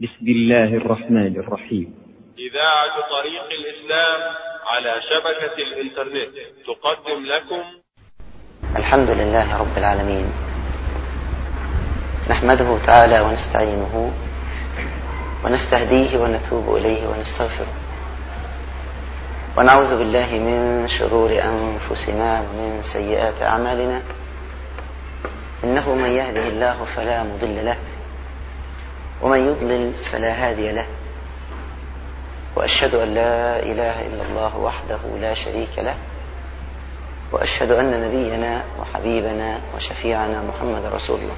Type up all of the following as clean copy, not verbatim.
بسم الله الرحمن الرحيم. إذاعة طريق الإسلام على شبكة الإنترنت تقدم لكم الحمد لله رب العالمين، نحمده تعالى ونستعينه ونستهديه ونتوب إليه ونستغفره، ونعوذ بالله من شرور أنفسنا ومن سيئات أعمالنا، إنه من يهده الله فلا مضل له ومن يضلل فلا هادي له، وأشهد أن لا إله إلا الله وحده لا شريك له، وأشهد أن نبينا وحبيبنا وشفيعنا محمد رسول الله،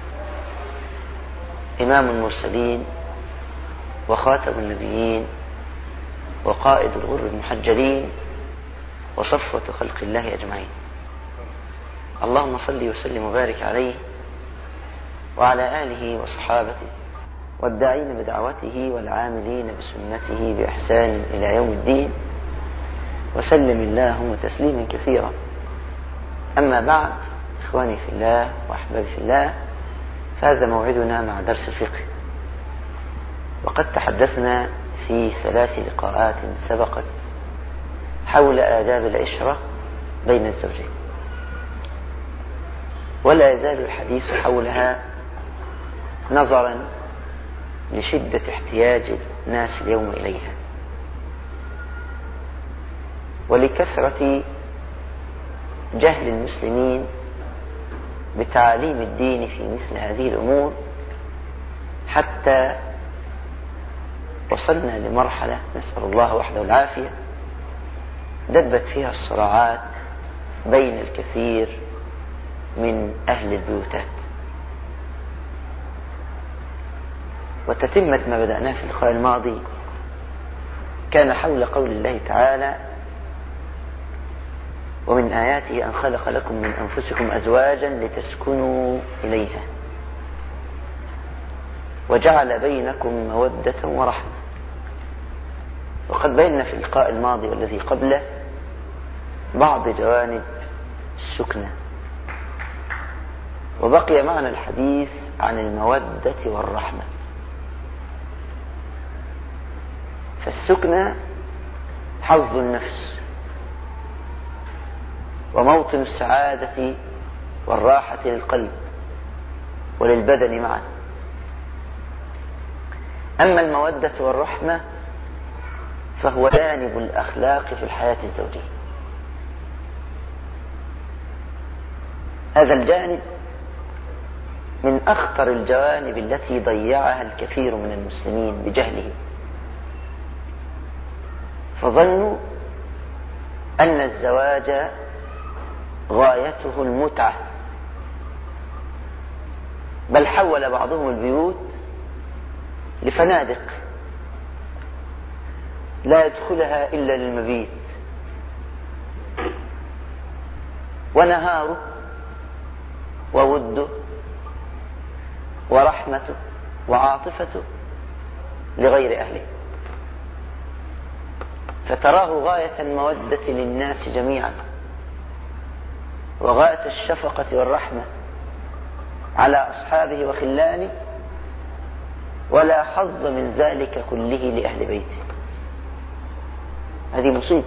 إمام المرسلين وخاتم النبيين وقائد الغر المحجلين وصفوة خلق الله أجمعين. اللهم صل وسلم وبارك عليه وعلى آله وصحابته والداعين بدعوته والعاملين بسنته بإحسان إلى يوم الدين، وسلم اللهم تسليما كثيرا. أما بعد، إخواني في الله وأحبابي في الله، فهذا موعدنا مع درس الفقه، وقد تحدثنا في 3 لقاءات سبقت حول آداب العشرة بين الزوجين، ولا يزال الحديث حولها نظرا لشدة احتياج الناس اليوم إليها، ولكثرة جهل المسلمين بتعاليم الدين في مثل هذه الأمور، حتى وصلنا لمرحلة نسأل الله وحده العافية دبت فيها الصراعات بين الكثير من أهل البيوتات. وتتمة ما بدأناه في اللقاء الماضي كان حول قول الله تعالى: ومن آياته أن خلق لكم من أنفسكم أزواجا لتسكنوا إليها وجعل بينكم مودة ورحمة. وقد بينا في اللقاء الماضي والذي قبله بعض جوانب السكنة، وبقي معنا الحديث عن المودة والرحمة. فالسكنة حظ النفس وموطن السعادة والراحة للقلب وللبدن معا. أما المودة والرحمة فهو جانب الأخلاق في الحياة الزوجية. هذا الجانب من أخطر الجوانب التي ضيعها الكثير من المسلمين بجهله، فظنوا أن الزواج غايته المتعة، بل حول بعضهم البيوت لفنادق لا يدخلها إلا للمبيت، ونهاره ووده ورحمته وعاطفته لغير أهله، فتراه غاية المودة للناس جميعا وغاية الشفقة والرحمة على أصحابه وخلانه، ولا حظ من ذلك كله لأهل بيته. هذه مصيبة،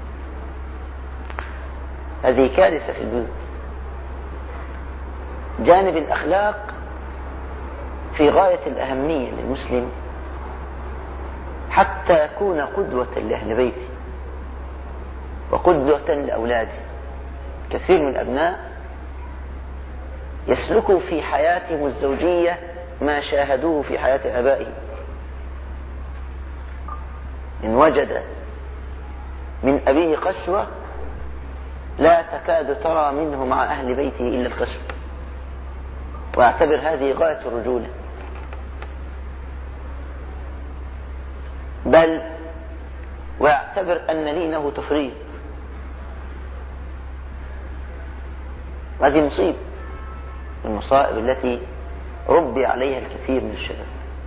هذه كارثة في البيوت. جانب الأخلاق في غاية الأهمية للمسلم حتى يكون قدوة لأهل بيته وقدوة لأولاده. كثير من الأبناء يسلكوا في حياتهم الزوجية ما شاهدوه في حياة آبائهم. إن وجد من أبيه قسوة لا تكاد ترى منه مع أهل بيته إلا القسوة، واعتبر هذه غاية الرجولة، بل واعتبر أن لينه تفريط. هذه مصيبة من المصائب التي ربي عليها الكثير من الشباب،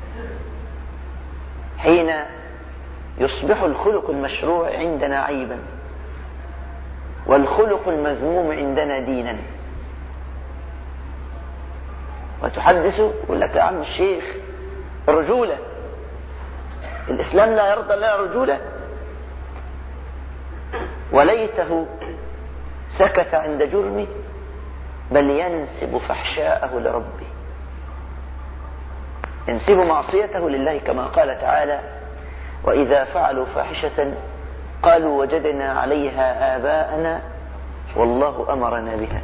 حين يصبح الخلق المشروع عندنا عيبا والخلق المذموم عندنا دينا. وتحدث يقول لك يا عم الشيخ الرجولة، الإسلام لا يرضى لنا رجولة. وليته سكت عند جرمه بل ينسب فحشاءه لربه، ينسب معصيته لله، كما قال تعالى: وإذا فعلوا فاحشة قالوا وجدنا عليها آباءنا والله أمرنا بها.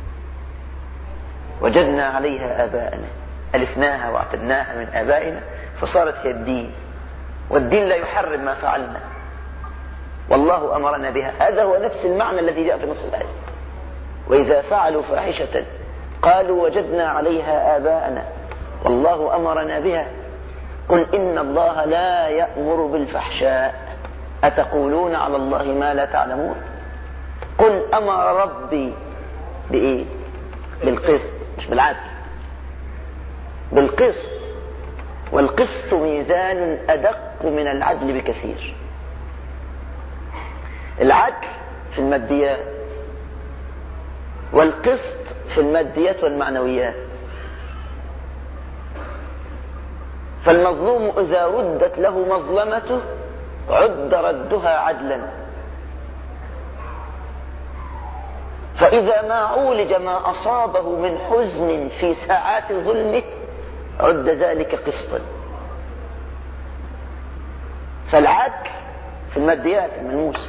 وجدنا عليها آباءنا، ألفناها واعتدناها من آبائنا فصارت هي الدين، والدين لا يحرم ما فعلنا، والله أمرنا بها. هذا هو نفس المعنى الذي جاء في نص الآية: وإذا فعلوا فاحشة قالوا وجدنا عليها آباءنا والله أمرنا بها قل إن الله لا يأمر بالفحشاء أتقولون على الله ما لا تعلمون. قل أمر ربي بإيه؟ بالقسط، مش بالعدل، بالقسط، والقسط ميزان أدق من العدل بكثير. العدل في الماديات، والقسط في الماديات والمعنويات. فالمظلوم إذا ردت له مظلمته عد ردها عدلا، فإذا ما عولج ما أصابه من حزن في ساعات ظلمه عد ذلك قسطا. فالعدل في الماديات الملموسة،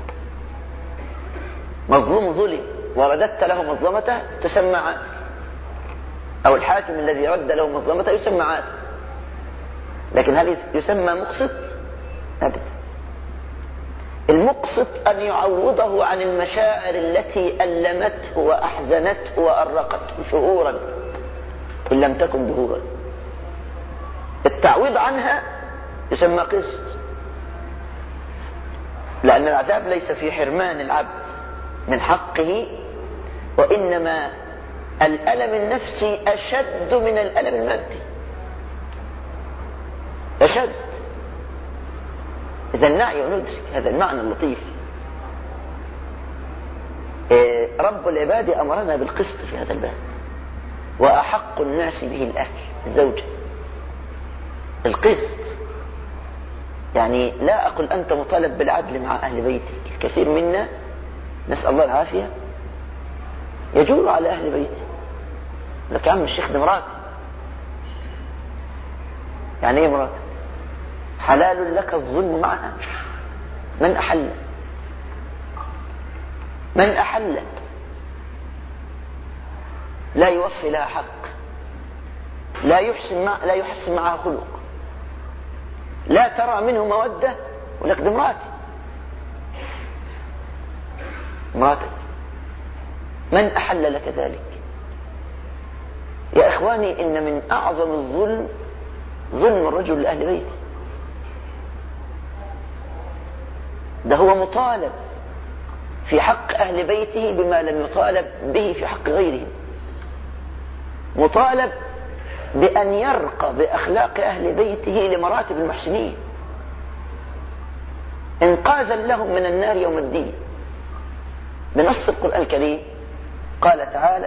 مظلوم ظلم ورددت له مظلمته تسمى عادل، أو الحاكم الذي رد له مظلمته يسمى عادل. لكن هل يسمى مقسط؟ أبدا. المقسط أن يعوضه عن المشاعر التي ألمته وأحزنته وأرقته شعورا إن لم تكن ظهورا. التعويض عنها يسمى قسط، لأن العذاب ليس في حرمان العبد من حقه، وإنما الألم النفسي أشد من الألم المادي، أشد. إذا نعي وندرك هذا المعنى اللطيف. رب العباد أمرنا بالقسط في هذا الباب، وأحق الناس به الأهل، الزوجة. القسط يعني لا أقول أنت مطالب بالعدل مع أهل بيتك. الكثير منا نسأل الله العافية يجور على أهل بيته، لك يا عم الشيخ دي مراتي. يعني ايه مراتي؟ حلال لك الظلم معها. من أحل؟ من أحل؟ لا يوفي لها حق، لا يحسن معها خلق، لا ترى منه مودة، ولك دي مراتي. مراتك من أحل لك ذلك؟ يا إخواني، إن من أعظم الظلم ظلم الرجل لأهل بيته. ده هو مطالب في حق أهل بيته بما لم يطالب به في حق غيرهم. مطالب بأن يرقى بأخلاق أهل بيته لمراتب المحسنين، إنقاذا لهم من النار يوم الدين. بنص القرآن الكريم قال تعالى: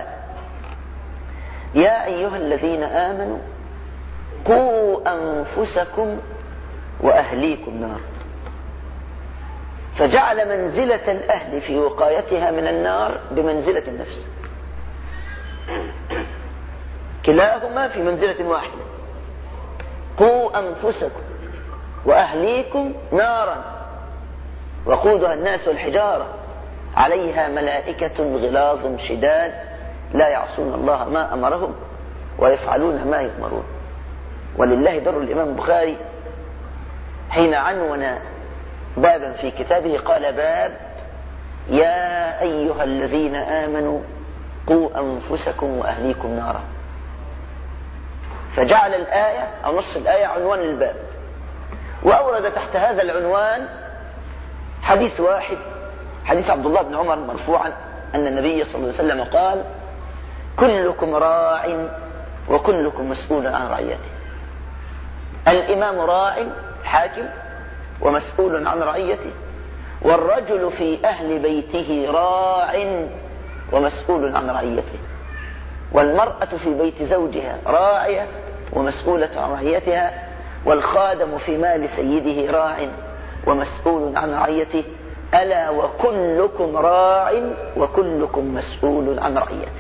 يا أيها الذين آمنوا قوا أنفسكم وأهليكم نار. فجعل منزلة الأهل في وقايتها من النار بمنزلة النفس، كلاهما في منزلة واحدة. قوا أنفسكم وأهليكم نارا وقودها الناس والحجارة عليها ملائكة غلاظ شداد لا يعصون الله ما أمرهم ويفعلون ما يؤمرون. ولله در الإمام البخاري حين عنون بابا في كتابه قال: باب يا أيها الذين آمنوا قوا أنفسكم وأهليكم نارا. فجعل الآية أو نص الآية عنوان للباب، وأورد تحت هذا العنوان حديث واحد، حديث عبد الله بن عمر مرفوعا أن النبي صلى الله عليه وسلم قال: كلكم راع وكلكم مسؤول عن رعيته. الإمام راع حاكم ومسؤول عن رعيته، والرجل في أهل بيته راع ومسؤول عن رعيته، والمرأة في بيت زوجها راعية ومسؤولة عن رعيتها، والخادم في مال سيده راع ومسؤول عن رعيته، ألا وكلكم راع وكلكم مسؤول عن رعيته.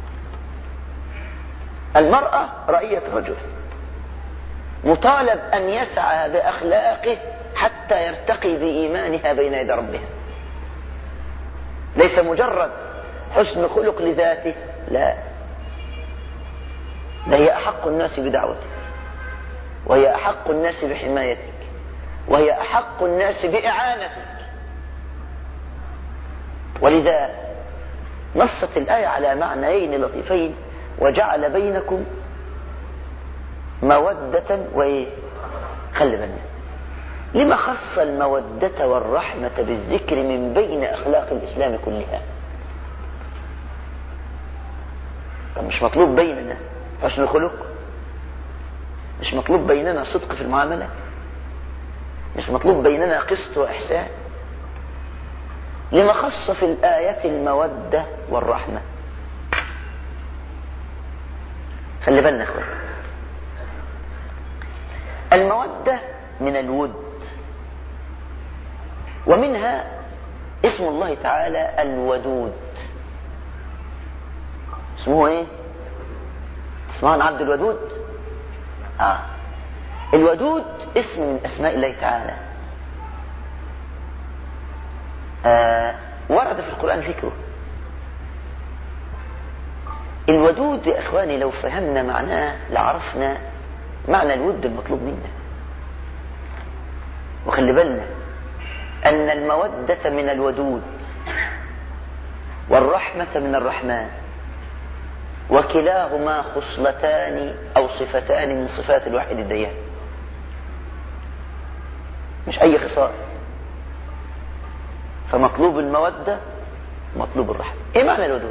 المرأة رعية الرجل، مطالب أن يسعى بأخلاقه حتى يرتقي بإيمانها بين يدي ربها. ليس مجرد حسن خلق لذاته، لا، ده هي أحق الناس بدعوتك، وهي أحق الناس بحمايتك، وهي أحق الناس بإعانتك. ولذا نصت الآية على معنيين لطيفين: وجعل بينكم مودة وإيه؟ خلي بالنا، لما خص المودة والرحمة بالذكر من بين أخلاق الإسلام كلها؟ طب مش مطلوب بيننا حسن الخلق؟ مش مطلوب بيننا صدق في المعاملة؟ مش مطلوب بيننا قسط وإحسان؟ لما خص في الآية المودة والرحمة؟ خلي بالنا اخوان، المودة من الود، ومنها اسم الله تعالى الودود. اسمه ايه؟ اسمه عبد الودود. الودود اسم من اسماء الله تعالى، ورد في القرآن ذكره. الودود يا اخواني لو فهمنا معناه لعرفنا معنى الود المطلوب منا. وخلي بالنا ان المودة من الودود والرحمة من الرحمن، وكلاهما خصلتان او صفتان من صفات الواحد الديان، مش اي خصال. فمطلوب المودة، مطلوب الرحمة. ايه معنى الودود؟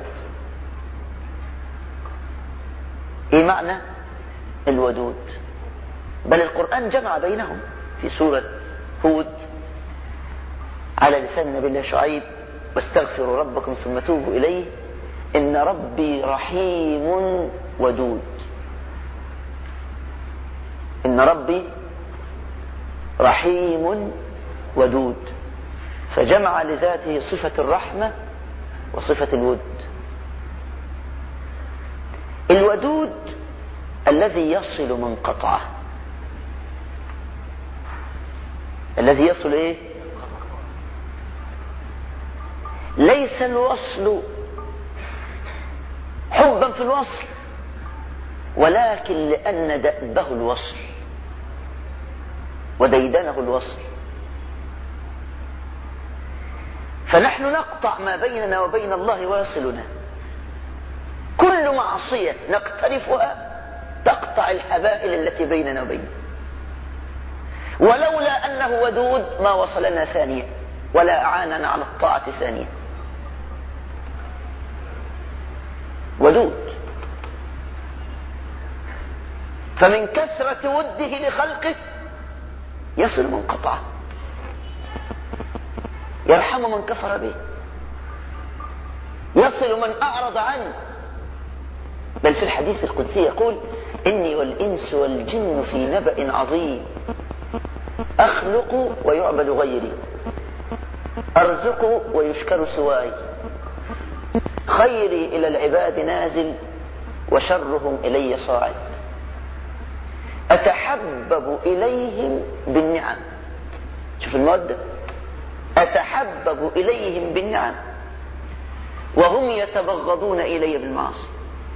ايه معنى الودود؟ بل القرآن جمع بينهم في سورة هود على لسان نبي الله شعيب: واستغفروا ربكم ثم توبوا إليه إن ربي رحيم ودود. إن ربي رحيم ودود، فجمع لذاته صفة الرحمة وصفة الود. الودود الذي يصل من قطعه، الذي يصل ايه؟ ليس الوصل حبا في الوصل، ولكن لأن دأبه الوصل وديدنه الوصل. فنحن نقطع ما بيننا وبين الله ويصلنا. كل معصية نقترفها تقطع الحبائل التي بيننا وبينه، ولولا أنه ودود ما وصلنا ثانية ولا أعاننا على الطاعة ثانية. ودود، فمن كثرة وده لخلقه يصل من قطعه، يرحم من كفر به، يصل من أعرض عنه. بل في الحديث القدسي يقول: إني والإنس والجن في نبأ عظيم، أخلق ويعبد غيري، أرزق ويشكر سواي، خيري إلى العباد نازل وشرهم إلي صاعد، أتحبب إليهم بالنعم. شوف المودة، أتحبب إليهم بالنعم وهم يتبغضون إلي بالمعاصي.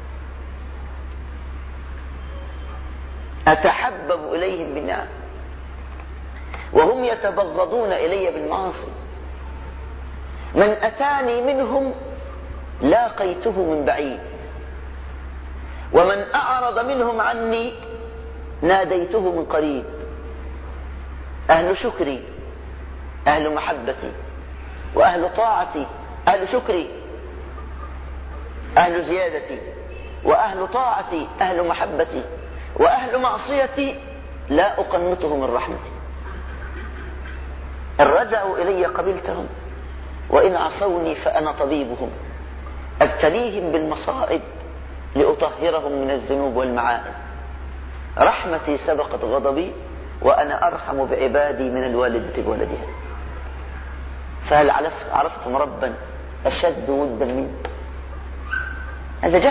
أتحبب إليهم بالنعم وهم يتبغضون إلي بالمعاصي. من أتاني منهم لاقيته من بعيد، ومن أعرض منهم عني ناديته من قريب. أهل شكري أهل محبتي، وأهل طاعتي أهل شكري، أهل زيادتي، وأهل طاعتي أهل محبتي، وأهل معصيتي لا أقنطه من رحمتي. إن رجعوا إلي قبلتهم، وإن عصوني فأنا طبيبهم، أبتليهم بالمصائب لأطهرهم من الذنوب والمعائب. رحمتي سبقت غضبي وأنا أرحم بعبادي من الوالدة بولدها. فهل عرفتم ربا أشد ودا منه؟ هذا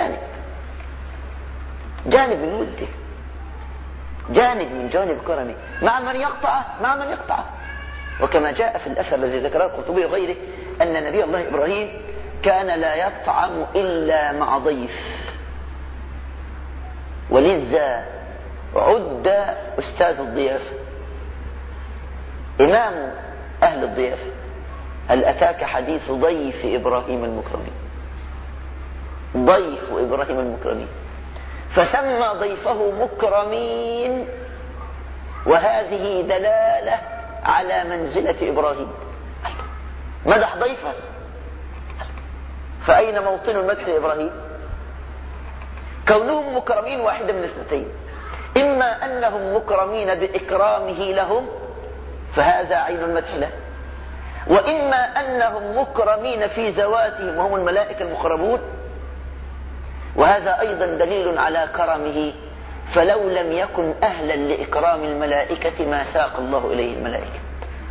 جانب من وده، جانب من جانب كرمه، مع من يقطعه. وكما جاء في الأثر الذي ذكره القرطبي وغيره أن نبي الله إبراهيم كان لا يطعم إلا مع ضيف، ولذا عد أستاذ الضيافة، إمام أهل الضيافة. هل أتاك حديث ضيف إبراهيم المكرمين؟ ضيف إبراهيم المكرمين، فسمى ضيفه مكرمين، وهذه دلالة على منزلة إبراهيم. مدح ضيفه، فأين موطن المدح لإبراهيم؟ كونهم مكرمين واحدة من اثنتين: إما أنهم مكرمين بإكرامه لهم فهذا عين المدح له، وإما أنهم مكرمين في ذواتهم وهم الملائكة المقربون، وهذا أيضا دليل على كرمه، فلو لم يكن أهلا لإكرام الملائكة ما ساق الله إليه الملائكة.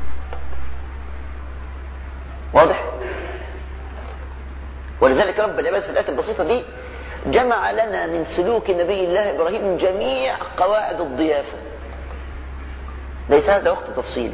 واضح؟ ولذلك رب العباد في الآية البسيطة دي جمع لنا من سلوك نبي الله إبراهيم جميع قواعد الضيافة، ليس هذا وقت تفصيله.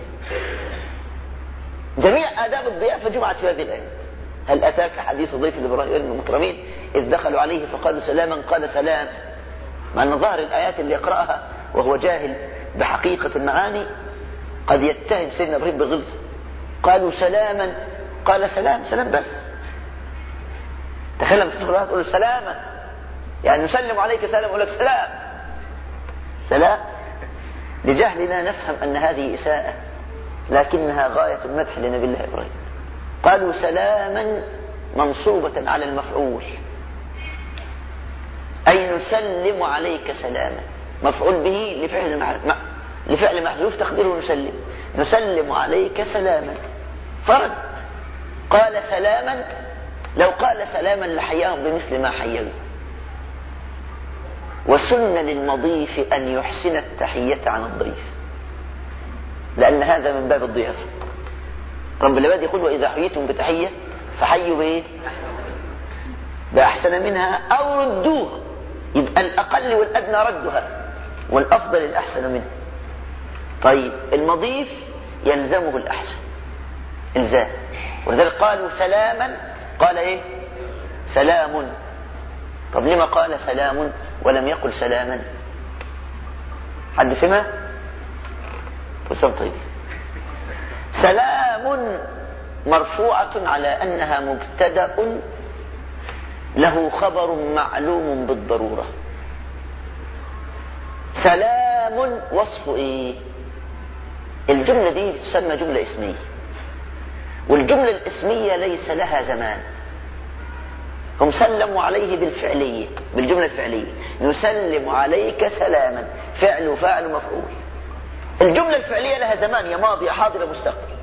جميع آداب الضيافة جمعت في هذه الآية. هل أتاك حديث ضيف إبراهيم المكرمين إذ دخلوا عليه فقالوا سلاما قال سلام، مع أن ظاهر الآيات اللي يقرأها وهو جاهل بحقيقة المعاني قد يتهم سيدنا إبراهيم بالغلظ. قالوا سلاما قال سلام بس. تخيل لما تدخل عليها تقول سلاما، يعني نسلم عليك سلام، يقول لك سلام. لجهلنا نفهم أن هذه إساءة، لكنها غاية المدح لنبي الله إبراهيم. قالوا سلاما منصوبة على المفعول، أي نسلم عليك سلاما، مفعول به لفعل محذوف تقديره نسلم عليك سلاما. فرد قال سلاما، لو قال سلاما لحياهم بمثل ما حيوا. وسن للمضيف أن يحسن التحية عن الضيف، لأن هذا من باب الضيافة. رب العباد يقول وإذا حييتم بتحية فحيوا بإيه؟ بأحسن منها أو ردوها. يبقى الأقل والأدنى ردها، والأفضل الأحسن منه. طيب المضيف يلزمه الأحسن إلزام، ولذلك قالوا سلاما قال إيه؟ سلام. طب لما قال سلام ولم يقل سلاما؟ حد فهمها؟ طيب سلام مرفوعة على أنها مبتدأ له خبر معلوم بالضرورة. سلام وصف إيه؟ الجملة دي تسمى جملة اسمية، والجملة الاسمية ليس لها زمان. هم سلموا عليه بالفعلية، بالجملة الفعلية نسلم عليك سلاما، فعل وفاعل مفعول. الجملة الفعلية لها زمان، يا ماضي يا حاضر يا مستقبل،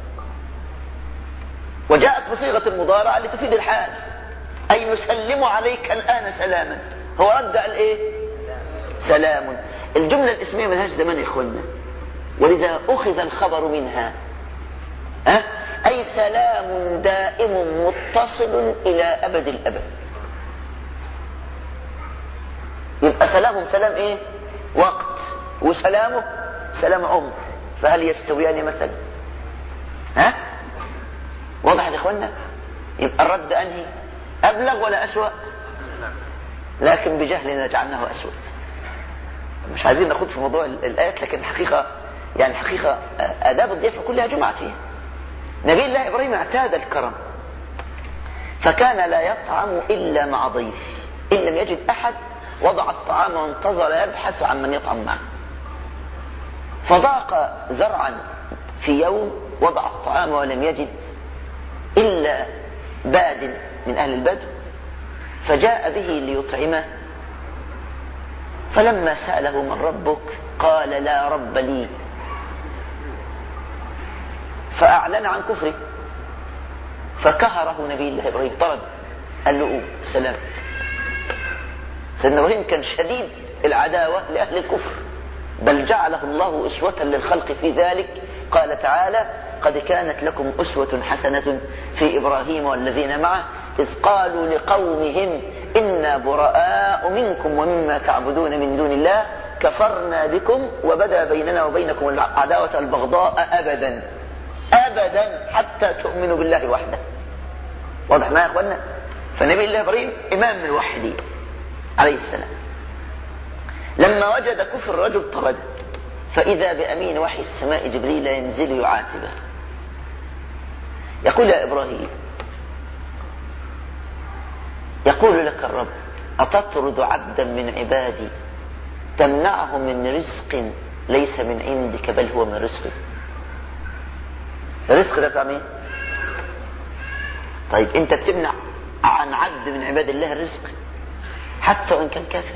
وجاءت بصيغة المضارعة لتفيد الحال، أي نسلم عليك الآن سلاما. هو رد على إيه؟ سلام. الجملة الاسمية ما لهاش زمان يا إخوانا، ولذا أخذ الخبر منها، أي سلام دائم متصل إلى أبد الأبد. يبقى سلامهم سلام إيه؟ وقت، وسلامه سلام عمر، فهل يستويان مثلا؟ وضحت يا إخوانا؟ يبقى الرد أنهي؟ أبلغ ولا أسوأ؟ لكن بجهلنا جعلناه أسوأ. مش عايزين نخوض في موضوع الآيات، لكن الحقيقة آداب الضيافة كلها جمعت فيها. نبي الله إبراهيم اعتاد الكرم، فكان لا يطعم إلا مع ضيف، إن لم يجد أحد وضع الطعام وانتظر يبحث عن من يطعم معه. فضاق زرعا في يوم وضع الطعام ولم يجد إلا باد من أهل البدو، فجاء به ليطعمه. فلما سأله من ربك قال لا رب لي، فأعلن عن كفره، فكهره نبي الله إبراهيم، طرد، قال له سلام. سيدنا إبراهيم كان شديد العداوة لأهل الكفر، بل جعله الله أسوة للخلق في ذلك. قال تعالى: قد كانت لكم أسوة حسنة في إبراهيم والذين معه إذ قالوا لقومهم إنا براء منكم ومما تعبدون من دون الله كفرنا بكم وبدا بيننا وبينكم العداوة البغضاء أبدا حتى تؤمنوا بالله وحده. واضح ما يا أخوانا؟ فنبي الله إبراهيم إمام الموحدين عليه السلام لما وجد كفر الرجل طرده، فإذا بأمين وحي السماء جبريل ينزل يعاتبه، يقول: يا إبراهيم، يقول لك الرب: أتطرد عبدا من عبادي تمنعه من رزق ليس من عندك بل هو من رزقي؟ الرزق ده بتاع مين؟ طيب انت بتمنع عن عبد من عباد الله الرزق حتى وان كان كافر.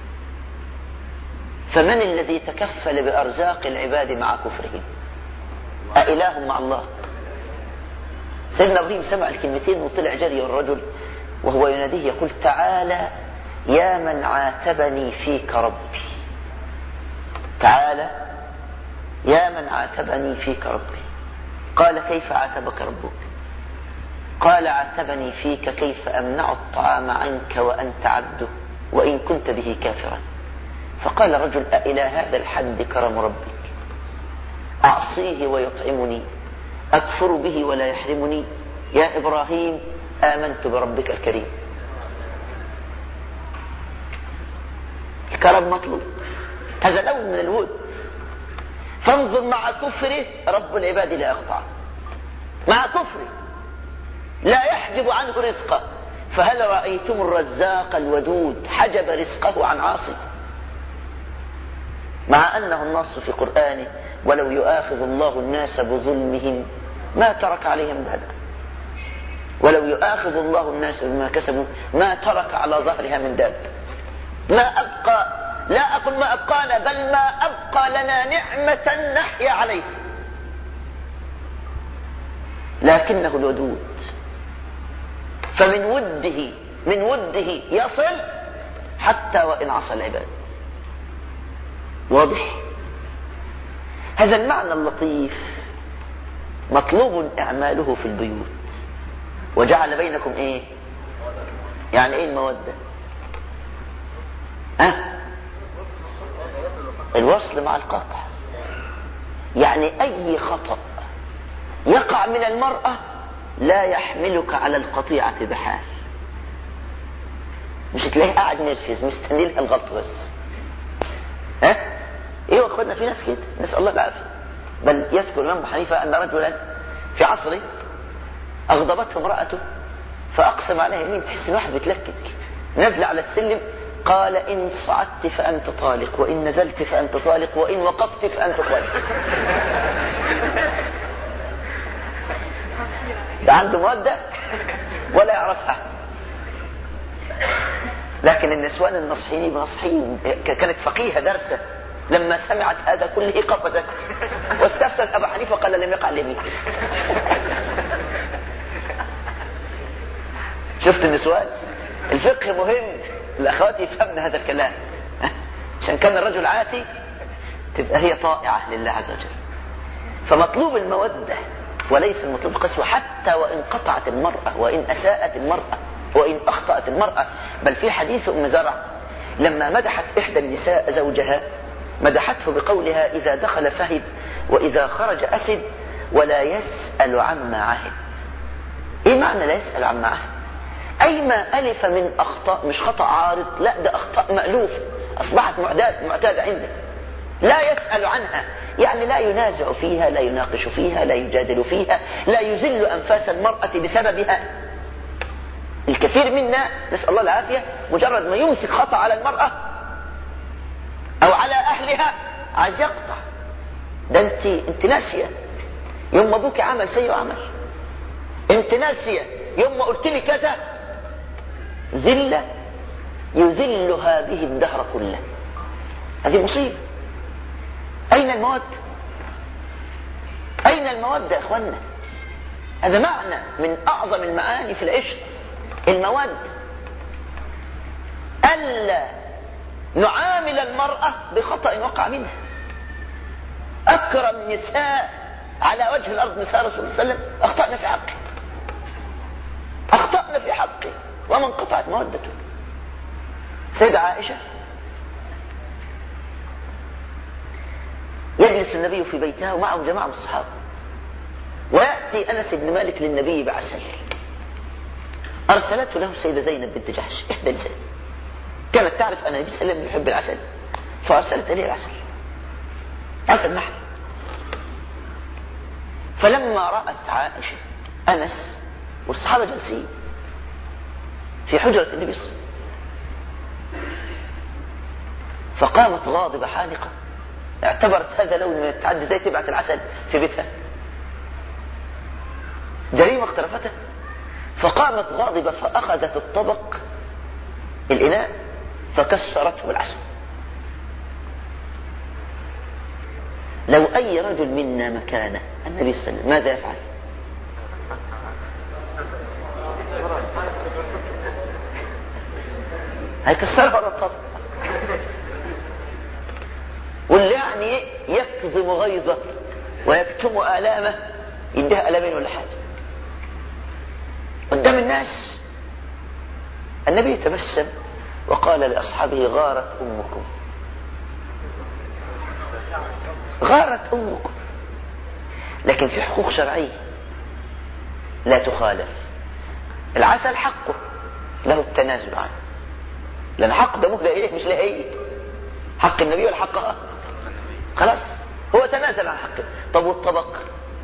فمن الذي تكفل بأرزاق العباد مع كفرهم؟ أإله مع الله؟ سيدنا إبراهيم سمع الكلمتين وطلع جري الرجل وهو يناديه يقول: تعالى يا من عاتبني فيك ربي، تعالى يا من عاتبني فيك ربي. قال: كيف عاتبك ربك؟ قال: عاتبني فيك كيف أمنع الطعام عنك وأنت عبده وإن كنت به كافرا. فقال الرجل: أإلى هذا الحد كرم ربك؟ أعصيه ويطعمني، أكفر به ولا يحرمني؟ يا إبراهيم، آمنت بربك الكريم. الكرم مطلوب، هذا لون من الود. فانظر مع كفره رب العباد لا يقطع، مع كفره لا يحجب عنه رزقه. فهل رأيتم الرزاق الودود حجب رزقه عن عاصي؟ مع أنه النص في قرآنه: ولو يؤاخذ الله الناس بظلمهم ما ترك عليهم بالا. ولو يؤاخذ الله الناس بما كسبوا ما ترك على ظهرها من داب. ما أبقى، لا أقول ما أبقانا، بل ما أبقى لنا نعمة نحيا عليها. لكنه الودود، فمن وده يصل حتى وإن عصى العباد. واضح؟ هذا المعنى اللطيف مطلوب إعماله في البيوت. وجعل بينكم إيه؟ يعني إيه المودة؟ الوصل مع القطع. يعني أي خطأ يقع من المرأة لا يحملك على القطيعة بحال. مش تلاقيه قاعد نرفز مستني لها الغلط بس. ايه اخواتنا، في ناس كده نسأل الله العافية. بل يذكر الإمام أبو حنيفة أن رجلا في عصره أغضبته امرأته فأقسم عليها يمين تحس إن واحد بيتلكك. نزل على السلم قال: إن صعدت فأنت طالق، وإن نزلت فأنت طالق، وإن وقفت فأنت طالق. ده عنده مودة ولا يعرفها. لكن النسوان النصحين بنصحين. كانت فقيهة درسة لما سمعت هذا كله قفزت واستفتت أبو حنيفة قال: لم يقع اليمين. شفت النسوان؟ الفقه مهم، الأخوات يفهمن هذا الكلام. عشان كان الرجل عاتي تبقى هي طائعة لله عز وجل. فمطلوب المودة وليس المطلوب قسوة، حتى وإن قطعت المرأة، وإن أساءت المرأة، وإن أخطأت المرأة. بل في حديث أم زرع لما مدحت إحدى النساء زوجها مدحته بقولها: إذا دخل فهد وإذا خرج أسد ولا يسأل عما عهد. إيه معنى لا يسأل عما عهد؟ أي ما ألف من أخطاء، مش خطأ عارض، لا ده أخطاء مألوف أصبحت معتادة عنده، لا يسأل عنها. يعني لا ينازع فيها، لا يناقش فيها، لا يجادل فيها، لا يزل أنفاس المرأة بسببها. الكثير منا نسأل الله العافية مجرد ما يمسك خطأ على المرأة أو على أهلها عايز يقطع. ده انت ناسية يوم ما ابوك عمل فيه وعمل، انت ناسية يوم ما قلت لي كذا. ذلة يذلها به الدهر كله. هذه مصيبة. أين المودة؟ أين المودة يا أخوانا؟ هذا معنى من أعظم المعاني في العشق، المودة. ألا نعامل المرأة بخطأ وقع منها. أكرم نساء على وجه الأرض نساء رسول الله صلى الله عليه وسلم أخطأنا في حقه، أخطأنا في حقه ومن قطعت مودته. سيدة عائشة يجلس النبي في بيتها ومعه جماعة من الصحابة، ويأتي أنس بن مالك للنبي بعسل أرسلته له السيدة زينب بنت جحش إحدى نساء، كانت تعرف أن النبي صلى الله عليه وسلم يحب العسل فأرسلت إليه العسل، عسل نحل. فلما رأت عائشة أنس والصحابة جالسين في حجرة النبي صلى الله عليه وسلم فقامت غاضبة حانقة، اعتبرت هذا لون من التعدي زي تبعت العسل في بيتها، جريمة اقترفتها. فقامت غاضبة فأخذت الطبق الإناء فكسرته بالعسل. لو أي رجل منا مكانه النبي صلى الله عليه وسلم ماذا يفعل؟ هيكسرها ولا الطبق؟ واللي يعني يكظم غيظه ويكتم آلامه يديها ألمين ولا حاجة قدام الناس. النبي تبسم وقال لأصحابه غارت أمكم، غارت أمكم. لكن في حقوق شرعية لا تخالف. العسل حقه له التنازل عنه، لأن حق ده مهدى إليه مش لهي، حق النبي ولا حقها؟ خلاص هو تنازل عن حقه. طب والطبق؟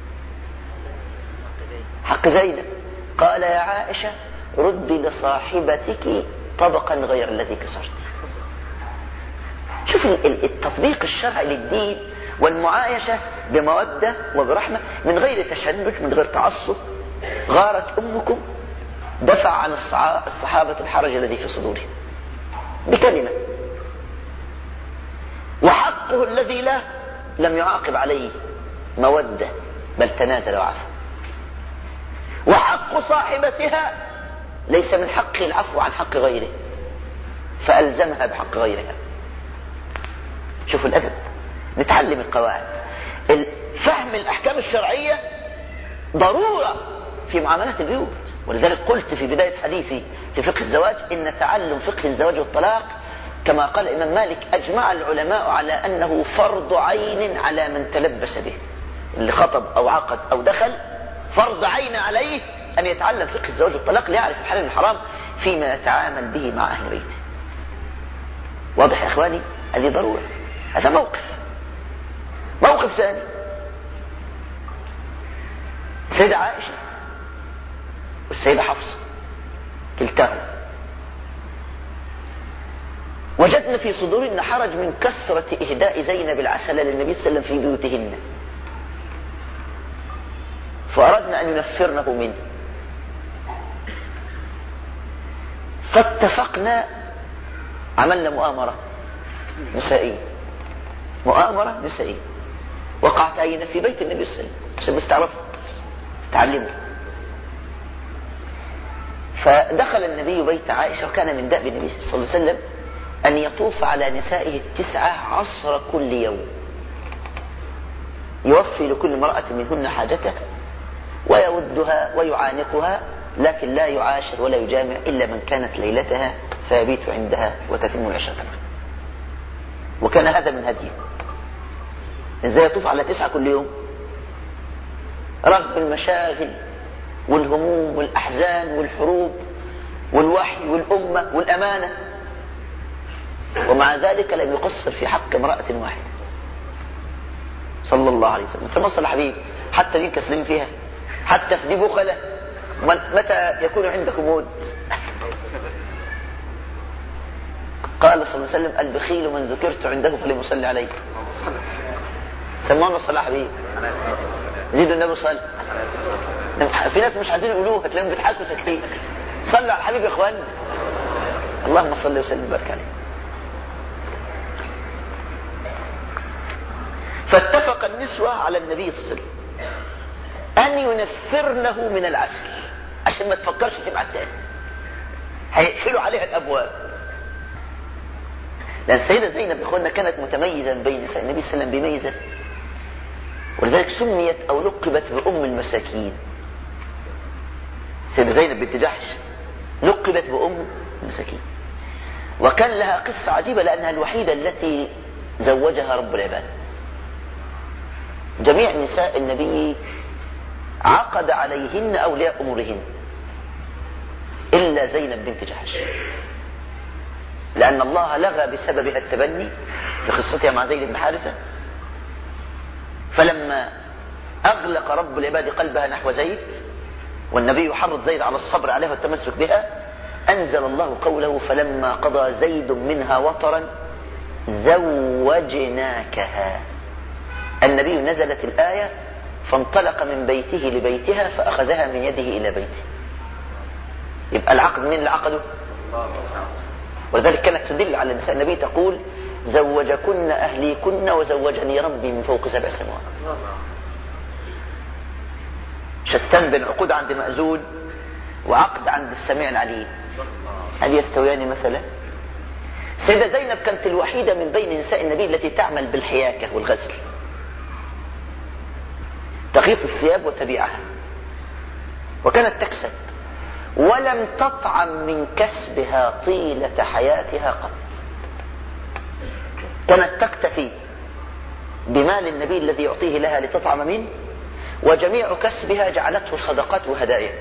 حق زينب. قال يا عائشة ردي لصاحبتك طبقا غير الذي كسرت. شوف التطبيق الشرعي للدين والمعايشة بمودة وبرحمة من غير تشنج من غير تعصب. غارت أمكم دفع عن الصحابة الحرج الذي في صدورهم بكلمة، وحقه الذي له لم يعاقب عليه مودة بل تنازل وعفو. وحق صاحبتها ليس من حقه العفو عن حق غيره فألزمها بحق غيرها. شوفوا الأدب، نتعلم القواعد. فهم الأحكام الشرعية ضرورة في معاملات البيوت. ولذلك قلت في بداية حديثي في فقه الزواج إن تعلم فقه الزواج والطلاق كما قال الإمام مالك أجمع العلماء على أنه فرض عين على من تلبس به، اللي خطب أو عقد أو دخل فرض عين عليه أن يتعلم فقه الزواج والطلاق ليعرف الحلال والحرام فيما يتعامل به مع أهل بيته. واضح يا إخواني؟ هذه ضرورة. هذا موقف ثاني. السيدة عائشة والسيدة حفصة كلتاهما وجدنا في صدورنا حرج من كثرة إهداء زينب العسل للنبي صلى الله عليه وسلم في بيوتهن، فأردنا أن ينفرنه منه، فاتفقنا عملنا مؤامرة نسائية وقعت عينا في بيت النبي صلى الله عليه وسلم عشان بس تعرفوا تعلموا. فدخل النبي بيت عائشة وكان من دأب النبي صلى الله عليه وسلم أن يطوف على نسائه 9 عصر كل يوم، يوفي لكل امرأة منهن حاجتها ويودها ويعانقها، لكن لا يعاشر ولا يجامع إلا من كانت ليلتها فيبيت عندها وتتم العشرة معه. وكان هذا من هديه. ازاي يطوف على 9 كل يوم رغم المشاغل والهموم والأحزان والحروب والوحي والأمة والأمانة، ومع ذلك لم يقصر في حق امرأة واحدة صلى الله عليه وسلم. تمصل الحبيب حتى دي كسلين فيها، حتى في دي بخلة. متى يكون عندكم مود؟ قال صلى الله عليه وسلم البخيل من ذكرت عنده فليصلي عليه. سمعنا الصلاة حبيب، زيدوا النبي صلى. في ناس مش عايزين يقولوها تلاقيهم بيضحكوا ساكتين. صلوا على الحبيب يا اخوان، اللهم صل وسلم وبارك عليه. فاتفق النسوة على النبي صلى الله عليه وسلم أن ينفرنه من العسل عشان ما تفكرش تبعت تاني، هيقفلوا عليها الأبواب. لأن السيدة زينب إخواننا كانت متميزة بين نساء النبي صلى الله عليه وسلم بميزة ولذلك سميت أو لقبت بأم المساكين. سيدة زينب بنت جحش لقبت بأم المساكين، وكان لها قصة عجيبة لأنها الوحيدة التي زوجها رب العباد. جميع نساء النبي عقد عليهن أولياء أمورهن إلا زينب بنت جحش، لأن الله لغى بسببها التبني في قصتها مع زيد بن حارثة. فلما أغلق رب العباد قلبها نحو زيد والنبي يحرض زيد على الصبر عليها والتمسك بها، أنزل الله قوله فلما قضى زيد منها وطرا زوجناكها. النبي نزلت الآية فانطلق من بيته لبيتها فأخذها من يده إلى بيته. يبقى العقد من اللي عقده؟ ولذلك كانت تدل على نساء النبي تقول زوجكن أهليكن وزوجني ربي من فوق 7 سماوات. شتان بين عقود عند مأذون وعقد عند السميع العليم، هل يستويان مثلا؟ سيدة زينب كانت الوحيدة من بين نساء النبي التي تعمل بالحياكة والغزل، تخيط الثياب وتبيعها، وكانت تكسب ولم تطعم من كسبها طيلة حياتها قط. كانت تكتفي بمال النبي الذي يعطيه لها لتطعم منه، وجميع كسبها جعلته صدقات وهدايا.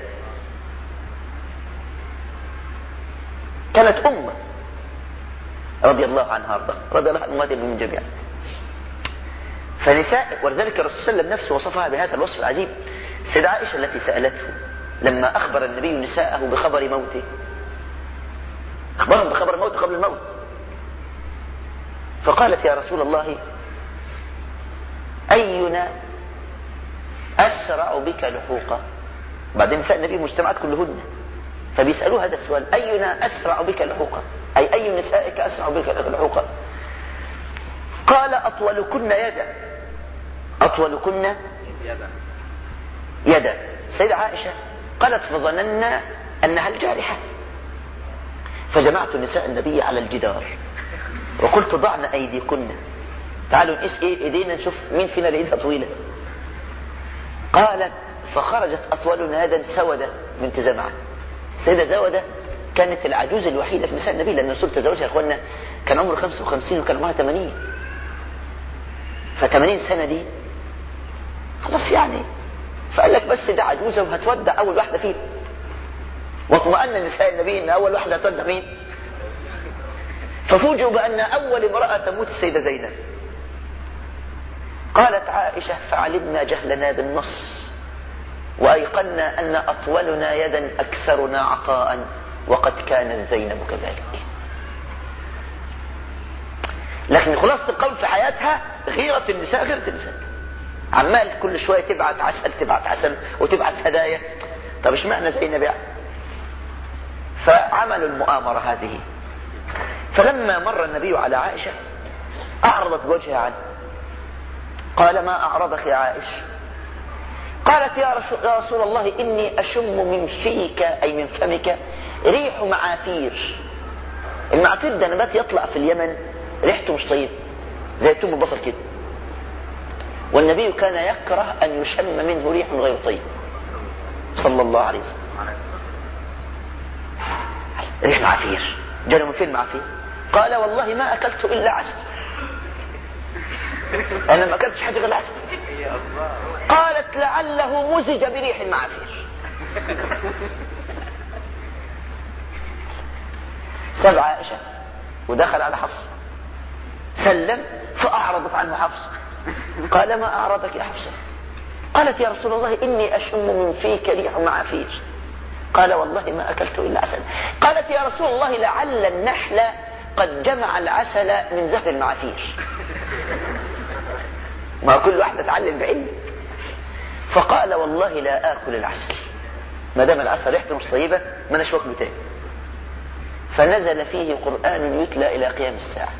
كانت أمة رضي الله عنها وارضاها، رضي الله عنها من جميعا. فنساء، ولذلك الرسول صلى الله عليه وسلم نفسه وصفها بهذا الوصف العجيب. سيدة عائشة التي سألته لما أخبر النبي نساءه بخبر موته، أخبرهم بخبر الموت قبل الموت، فقالت يا رسول الله أينا أسرع بك لحوقا. بعدين نساء النبي مجتمعات كلهن فبيسألوا هذا السؤال، أينا أسرع بك لحوقا، أي أي نسائك أسرع بك لحوقا؟ قال أطولكن يدا، أطولكن يدا. سيدة عائشة قالت فظننا أنها الجارحة، فجمعت نساء النبي على الجدار وقلت ضعن أيديكن، تعالوا نقيس ايدينا نشوف مين فينا ايدها طويلة. قالت فخرجت أطولنا يدا سودة بنت زمعة. السيدة زودة كانت العجوز الوحيدة في نساء النبي، لأن الرسول تزوجها يا اخوانا كان عمره 55 وكان عمرها 80، ف80 سنة دي خلاص يعني، فقال لك بس ده عجوزة وهتودع أول واحدة فيه. واطمأن نساء النبي أن أول واحدة هتودع مين؟ ففوجئوا بأن أول امرأة تموت السيدة زينب. قالت عائشة فعلمنا جهلنا بالنص وأيقنا أن أطولنا يدا أكثرنا عطاء وقد كانت زينب كذلك. لكن خلاصة القول في حياتها غيرة النساء غيرة النساء، عمال كل شوية تبعت عسل تبعت عسل وتبعت هدايا. طب ايش معنى زينب يعني؟ فعملوا المؤامرة هذه. فلما مر النبي على عائشة أعرضت وجهها عنه، قال ما أعرضك يا عائشة؟ قالت يا رسول الله إني أشم من فيك أي من فمك ريح معافير. المعافير ده نبات يطلع في اليمن ريحته مش طيب زي توم البصل كده، والنبي كان يكره أن يشم منه ريح غير طيب صلى الله عليه وسلم. ريح معافير، جاء من فين معافير؟ قال والله ما أكلت إلا عسل، أنا ما أكلتش حاجة غير العسل. قالت لعله مزج بريح المعافير. 7 عائشة ودخل على حفصة سلم فأعرضت عنه حفصة. قال ما أعرضك يا حفصة؟ قالت يا رسول الله إني أشم من فيك ريح معافير. قال والله ما أكلت إلا عسل. قالت يا رسول الله لعل النحل قد جمع العسل من زهر المعافير. ما كل واحدة تعلم بعلم. فقال والله لا آكل العسل، ما دام العسل ريحته مش طيبة ما أنا واكله تاني. فنزل فيه قرآن يتلى إلى قيام الساعة.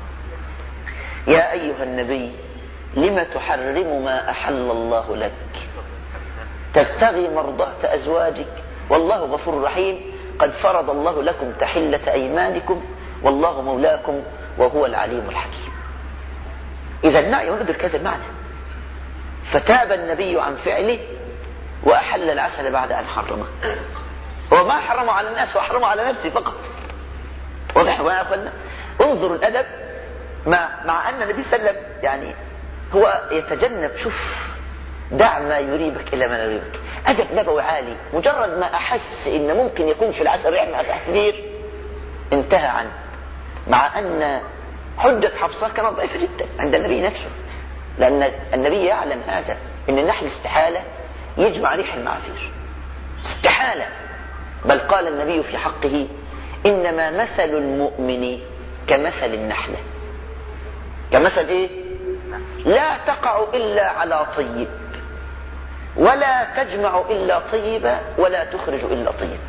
يا أيها النبي لم تحرم ما أحل الله لك تبتغي مرضات أزواجك والله غفور رحيم قد فرض الله لكم تحلة أيمانكم والله مولاكم وهو العليم الحكيم. إذا النعي يدرك هذا المعنى. فتاب النبي عن فعله وأحل العسل بعد أن حرمه. هو ما حرمه على الناس وحرمه على نفسه فقط. واضح يا أخوانا؟ انظروا الأدب مع أن النبي صلى الله عليه وسلم يعني هو يتجنب. شوف، دع ما يريبك إلى ما لا يريبك. أدب نبوي عالي. مجرد ما أحس إن ممكن يكون في العسل ريح كبير انتهى عنه. مع أن حجة حفصة كانت ضعيفة جدا عند النبي نفسه، لأن النبي يعلم هذا، إن النحل استحالة يجمع ريح المعافير، استحالة. بل قال النبي في حقه: إنما مثل المؤمن كمثل النحلة. كمثل إيه؟ لا تقع إلا على طيب، ولا تجمع إلا طيبا، ولا تخرج إلا طيب.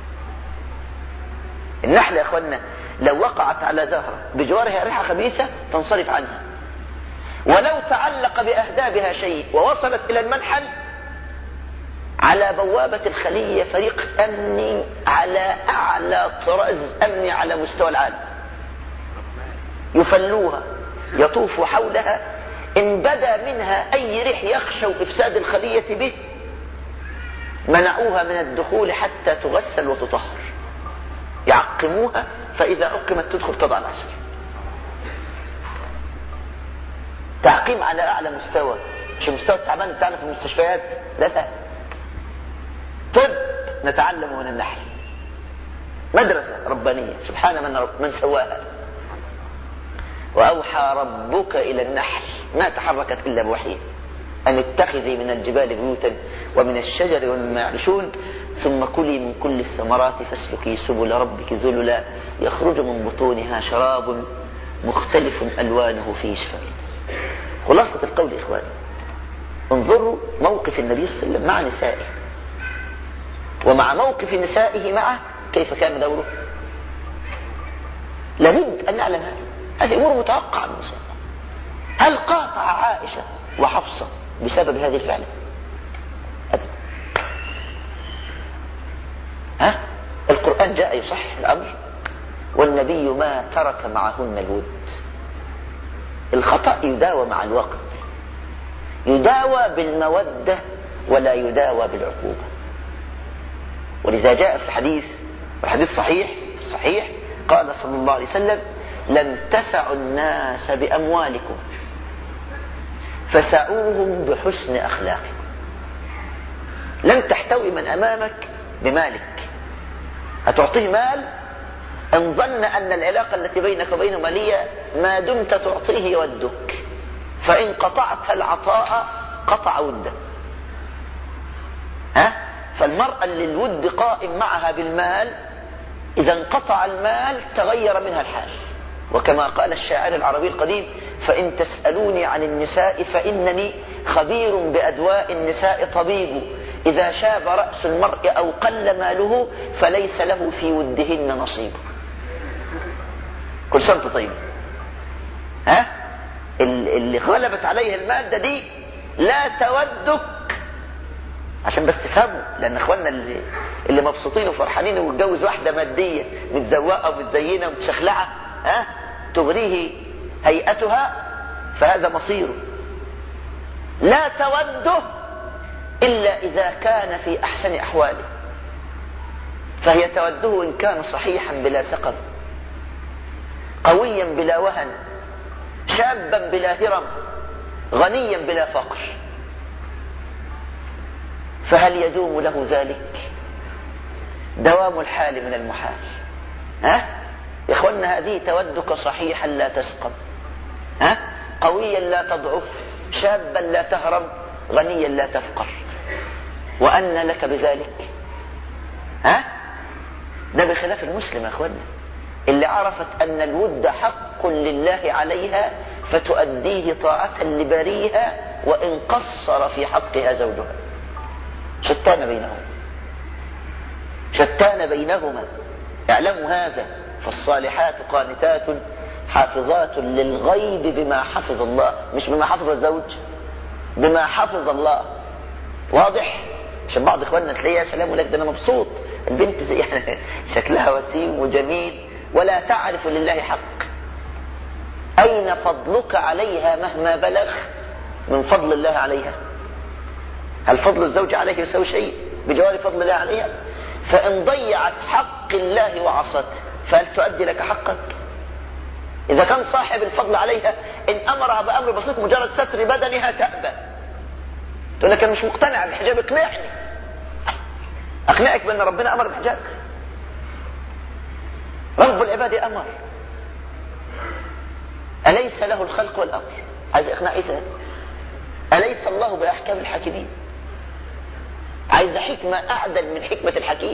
النحلة يا أخوانا لو وقعت على زهرة بجوارها ريحة خبيثة تنصرف عنها، ولو تعلق بأهدابها شيء ووصلت إلى المنحل، على بوابة الخلية فريق أمني على أعلى طراز أمني على مستوى العالم، يفلوها يطوفوا حولها. إن بدا منها أي ريح يخشوا إفساد الخلية به منعوها من الدخول حتى تغسل وتطهر، يعقموها، فإذا عقمت تدخل تضع العسل. تعقيم على أعلى مستوى، مش مستوى التعبان بتاعنا في المستشفيات، لا، طب نتعلم من النحل، مدرسة ربانية سبحان من سواها. وأوحى ربك إلى النحل ما تحركت إلا بوحيه أن اتخذي من الجبال بيوتا ومن الشجر ومما يعرشون ثم كلي من كل الثمرات فاسلكي سبل ربك ذللا يخرج من بطونها شراب مختلف ألوانه فيه شفاء. خلاصة القول إخواني، انظروا موقف النبي صلى الله عليه وسلم مع نسائه، ومع موقف نسائه معه كيف كان دوره. لابد أن نعلم هذه أمور متوقعة من النساء. هل قاطع عائشة وحفصة بسبب هذه الفعلة؟ أبدا. القرآن جاء يصحح الأمر، والنبي ما ترك معهن الود. الخطأ يداوى مع الوقت، يداوى بالمودة ولا يداوى بالعقوبة. ولذا جاء في الحديث، والحديث صحيح، قال صلى الله عليه وسلم: لن تسعوا الناس بأموالكم فسعوهم بحسن أخلاقكم. لن تحتوي من أمامك بمالك. هتعطيه مال إن ظن أن العلاقة التي بينك وبينه مالية، ما دمت تعطيه يودك، فإن قطعت العطاء قطع ودك. فالمرأة اللي الود قائم معها بالمال، إذا انقطع المال تغير منها الحال. وكما قال الشاعر العربي القديم: فإن تسألوني عن النساء فإنني خبير بأدواء النساء طبيب، إذا شاب رأس المرء أو قل ماله فليس له في ودهن نصيب. كل سنة طيب. اللي غلبت عليه المادة دي لا تودك، عشان بس تفهموا، لأن اخواننا اللي مبسوطين وفرحانين ويتجوز واحدة مادية متزوقة ومتزينة ومتشخلعة تغريه هيئتها، فهذا مصيره. لا توده إلا إذا كان في أحسن أحواله، فهي توده إن كان صحيحا بلا سقم، قويا بلا وهن، شابا بلا هرم، غنيا بلا فقر. فهل يدوم له ذلك؟ دوام الحال من المحال. يا اخوانا هذه تودك صحيحا لا تسقم، قويا لا تضعف، شابا لا تهرم، غنيا لا تفقر. وأن لك بذلك؟ ده بخلاف المسلم يا اخوانا، اللي عرفت أن الود حق لله عليها فتؤديه طاعة لباريها وإن قصر في حقها زوجها. شتان بينهما. اعلموا هذا: فالصالحات قانتات حافظات للغيب بما حفظ الله، مش بما حفظ الزوج، بما حفظ الله. واضح؟ عشان بعض اخواننا تلاقيه يا سلام ولك ده انا مبسوط، البنت زي شكلها وسيم وجميل ولا تعرف لله حق. أين فضلك عليها مهما بلغ من فضل الله عليها؟ هل فضل الزوج عليه يساوي شيء بجوار فضل الله عليها؟ فإن ضيعت حق الله وعصته فهل تؤدي لك حقك؟ إذا كان صاحب الفضل عليها إن أمرها بأمر بسيط مجرد ستر بدنها تأبى، تقول لك أنا مش مقتنع بالحجاب، اقنعني، أقنعك بأن ربنا أمر بالحجاب. رب العباد أمر، أليس له الخلق والأمر؟ عايز إقناع إيه تاني؟ أليس الله بأحكام الحاكمين؟ عايز حكمة أعدل من حكمة الحكيم.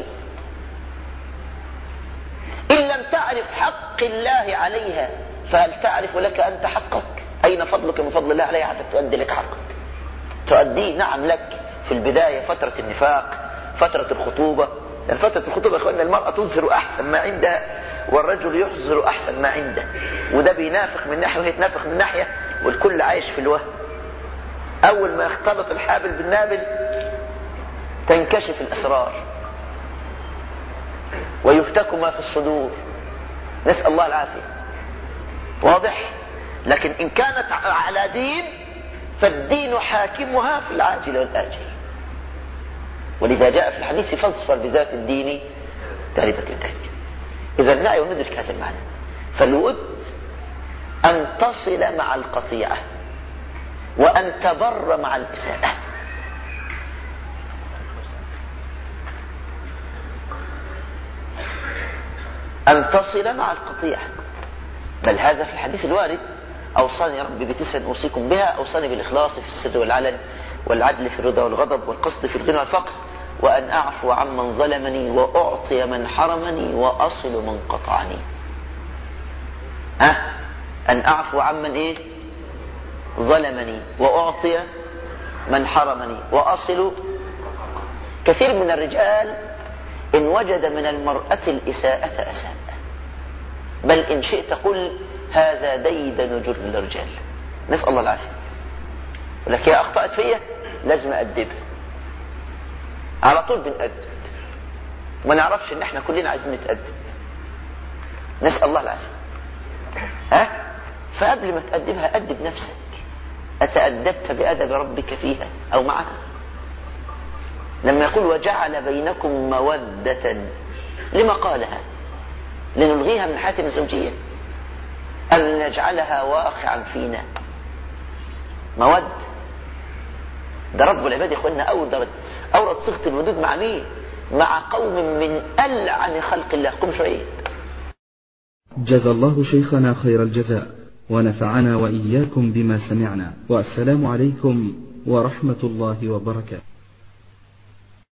إن لم تعرف حق الله عليها فهل تعرف لك أنت حقك؟ أين فضلك من فضل الله عليها حتى تؤدي لك حقك؟ تؤديه نعم لك في البداية، فترة النفاق، فترة الخطوبة. لأن فترة الخطوبة أخواننا المرأة تظهر أحسن ما عندها والرجل يظهر أحسن ما عنده، وده بينافق من ناحية وهي تنافق من ناحية، والكل عايش في الوهم. أول ما يختلط الحابل بالنابل تنكشف الأسرار ويفتك ما في الصدور، نسأل الله العافية. واضح؟ لكن إن كانت على دين فالدين حاكمها في العاجل والآجل، ولذا جاء في الحديث فاظفر بذات الدين تربت يديك. إذا نعي وندرك هذا المعنى. فالود أن تصل مع القطيعة وأن تبر مع الإساءة. أن تصل مع القطيعة، بل هذا في الحديث الوارد: أوصاني ربي بتسع أوصيكم بها، أوصاني بالإخلاص في السر والعلن، والعدل في الرضا والغضب، والقصد في الغنى والفقر، وأن أعفو عمن ظلمني، وأعطي من حرمني، وأصل من قطعني. أن أعفو عمن إيه؟ ظلمني، وأعطي من حرمني، وأصل. كثير من الرجال إن وجد من المرأة الإساءة أساء، بل إن شئت قل هذا ديدن جل الرجال، نسأل الله العافية. ولك يا أخطأت فيا لازم أدبها، على طول بنأدب، وما نعرفش إن إحنا كلنا عايزين نتأدب، نسأل الله العافية. فقبل ما تأدبها أدب نفسك، أتأدبت بأدب ربك فيها أو معها؟ لما يقول وجعل بينكم مودة، لما قالها؟ لنلغيها من حياتنا الزوجية أم لنجعلها واقعا فينا؟ مود، ده رب العباد يا اخوانا أورد صيغة الودود مع مين؟ مع قوم من ألعن خلق الله. قم شوية. جزا الله شيخنا خير الجزاء، ونفعنا وإياكم بما سمعنا، والسلام عليكم ورحمة الله وبركاته.